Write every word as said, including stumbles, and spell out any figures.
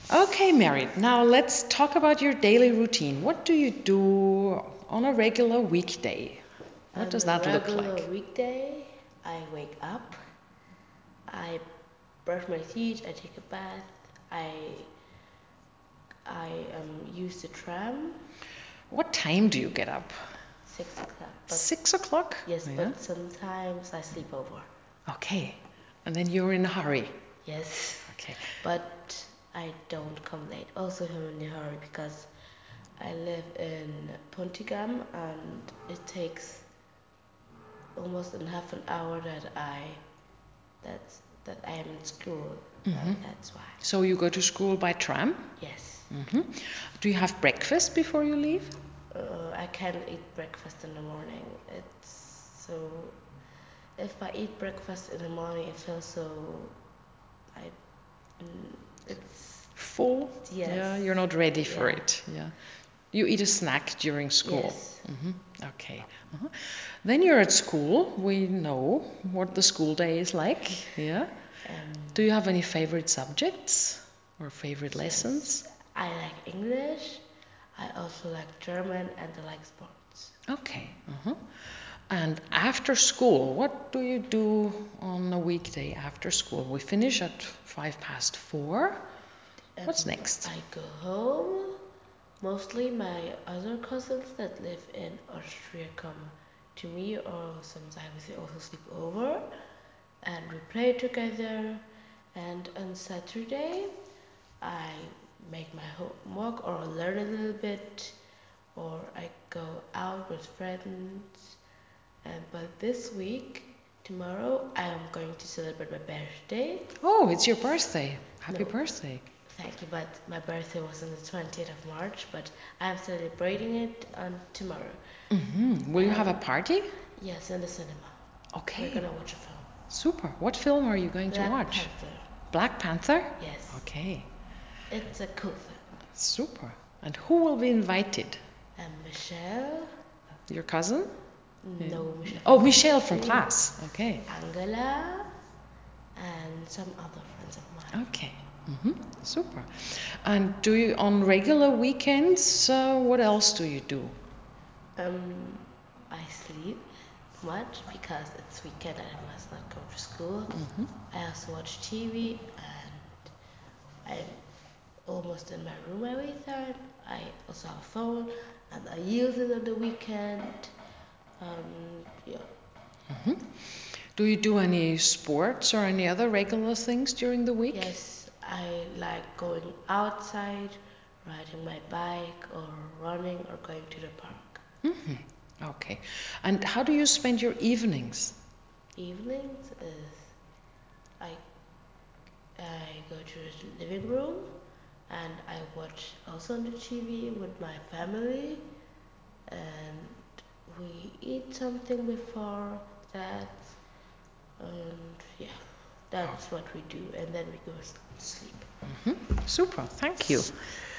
Okay, Mary, now let's talk about your daily routine. What do you do on a regular weekday? What On does a that look regular like? weekday, I wake up, I brush my teeth, I take a bath, I I um, use the tram, What time do you get up? six o'clock. But Six o'clock? yes, Yeah. but sometimes I sleep over. Okay. And then you're in a hurry. Yes, Okay. but I don't come late. Also, I'm in a hurry because I live in Pontigam and it takes almost in half an hour that I that's that I am in school. hmm And that's why. So you go to school by tram? Yes. hmm Do you have breakfast before you leave? Uh, I can't eat breakfast in the morning. It's so. If I eat breakfast in the morning, it feels so. I. mm, It's. Full? Yes. Yeah, you're not ready for Yeah. it. Yeah. You eat a snack during school. Yes. hmm Okay. uh Then you're at school. We know what the school day is like. Yeah. Do Um. you have any favorite subjects or favorite Yes. lessons? I like English. I also like German and I like sports. Okay. uh And after school, what do you do on a weekday after school? We finish at five past four. Um. What's next? I go home. Mostly my other cousins that live in Austria come to me, or sometimes they also sleep over, and we play together. And on Saturday, I make my homework or learn a little bit, or I go out with friends. And but this week, tomorrow, I am going to celebrate my birthday. Oh, it's your birthday. Happy No, birthday. thank you, but my birthday was on the twentieth of March, but I'm celebrating it on tomorrow. hmm Will you have a And party? yes, in the cinema. We're Okay, gonna watch a film. super. What film are you going to Black watch? Panther. Black Panther? Yes, Okay, it's a cool film. super. And who will be invited? And Michelle, Your cousin? Yeah. no, Michelle Oh, from Michelle from chemistry, class. Okay, Angela, and some other friends of mine. okay. hmm Super. And do you, on regular weekends, uh, what else do you do? Um, I sleep much because it's weekend and I must not go to school. hmm I also watch T V and I'm almost in my room every time. I also have a phone and I use it on the weekend. Um, yeah. hmm Do you do any sports or any other regular things during the week? Yes, I like going outside, riding my bike, or running, or going to the park. hmm Okay. And how do you spend your evenings? Evenings is I I go to the living room and I watch also on the T V with my family and we eat something before that and yeah, Oh, that's what we do and then we go to sleep. hmm Super. Thank you.